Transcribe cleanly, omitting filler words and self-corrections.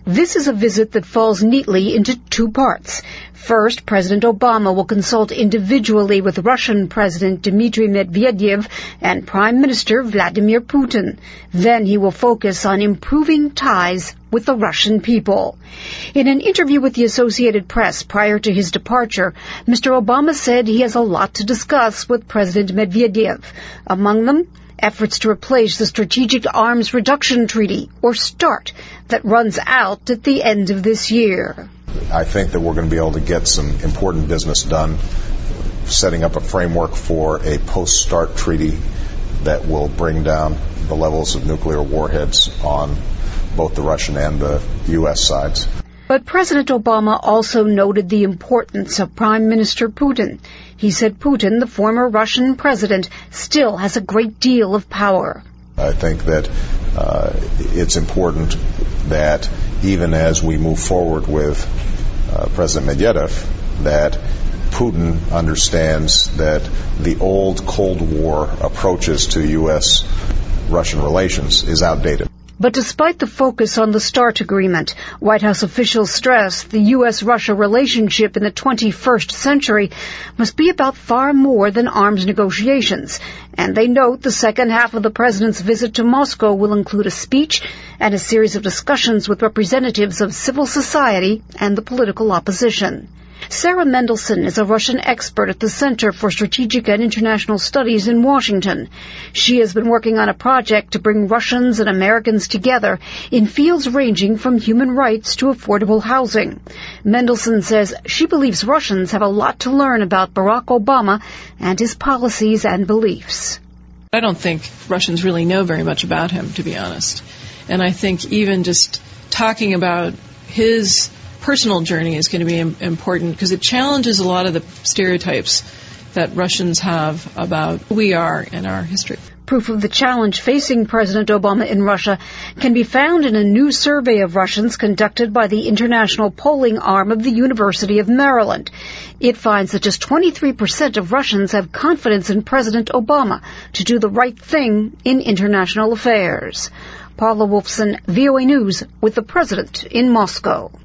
This is a visit that falls neatly into two parts. First, President Obama will consult individually with Russian President Dmitry Medvedev and Prime Minister Vladimir Putin. Then he will focus on improving ties with the Russian people. In an interview with the Associated Press prior to his departure, Mr. Obama said he has a lot to discuss with President Medvedev. Among them, efforts to replace the Strategic Arms Reduction Treaty, or START, that runs out at the end of this year. I think that we're going to be able to get some important business done, setting up a framework for a post-START treaty that will bring down the levels of nuclear warheads on both the Russian and the U.S. sides. But President Obama also noted the importance of Prime Minister Putin. He said Putin, the former Russian president, still has a great deal of power. I think that it's important that even as we move forward with President Medvedev, that Putin understands that the old Cold War approaches to U.S.-Russian relations is outdated. But despite the focus on the START agreement, White House officials stress the U.S.-Russia relationship in the 21st century must be about far more than arms negotiations. And they note the second half of the president's visit to Moscow will include a speech and a series of discussions with representatives of civil society and the political opposition. Sarah Mendelson is a Russian expert at the Center for Strategic and International Studies in Washington. She has been working on a project to bring Russians and Americans together in fields ranging from human rights to affordable housing. Mendelson says she believes Russians have a lot to learn about Barack Obama and his policies and beliefs. I don't think Russians really know very much about him, to be honest. And I think even just talking about his personal journey is going to be important because it challenges a lot of the stereotypes that Russians have about who we are and our history. Proof of the challenge facing President Obama in Russia can be found in a new survey of Russians conducted by the international polling arm of the University of Maryland. It finds that just 23% of Russians have confidence in President Obama to do the right thing in international affairs. Paula Wolfson, VOA News, with the president in Moscow.